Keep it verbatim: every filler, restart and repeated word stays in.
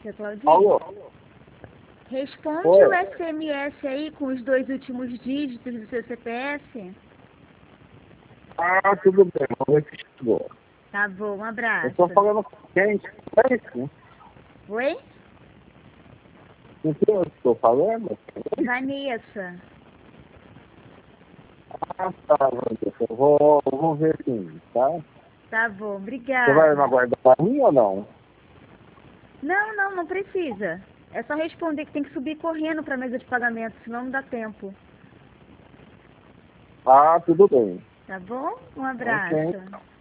Seu Claudinho? Alô? Responde Oi. o S M S aí com os dois últimos dígitos do seu C P F. Ah, tudo bem, vamos ver se chegou. Tá bom, um Eu abraço. estou falando com quem? É isso? Oi? Com quem eu estou falando? Vanessa. Ah, tá, Vanessa. Eu vou, eu vou ver sim, tá? Tá bom, Você obrigada. vai me aguardar pra mim ou não? Não, não, não precisa. É só responder que tem que subir correndo pra mesa de pagamento, senão não dá tempo. Ah, tudo bem. Tá bom? Um Ok. abraço.